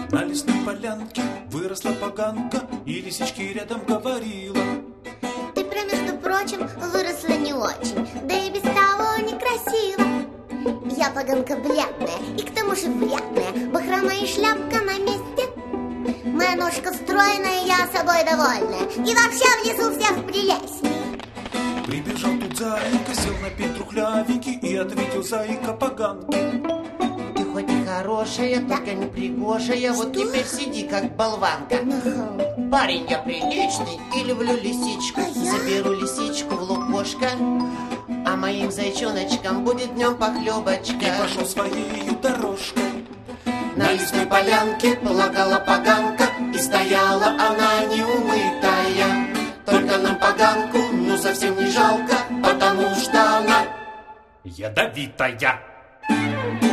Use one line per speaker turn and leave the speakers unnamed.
На лесной полянке выросла поганка, и лисичке рядом говорила:
ты, между прочим, выросла не очень, да и без того некрасиво. Я поганка бледная, и к тому же вредная, бахрома и шляпка на месте. Моя ножка стройная, я собой довольная, и вообще внизу всех прелестней.
Прибежал тут зайка, сел на пень трухлявенький и ответил зайка поганке:
ты хоть и хорошая, только не пригожая. Вот теперь сиди, как болванка. Парень я приличный и люблю лисичку. Заберу лисичку в лукошко, а моим зайчоночкам будет днем похлебочка.
И пошел своей дорожкой.
На лесной полянке полагала поганка, и стояла она неумытая. Только нам поганку, ну совсем не жалко, потому что она
ядовитая.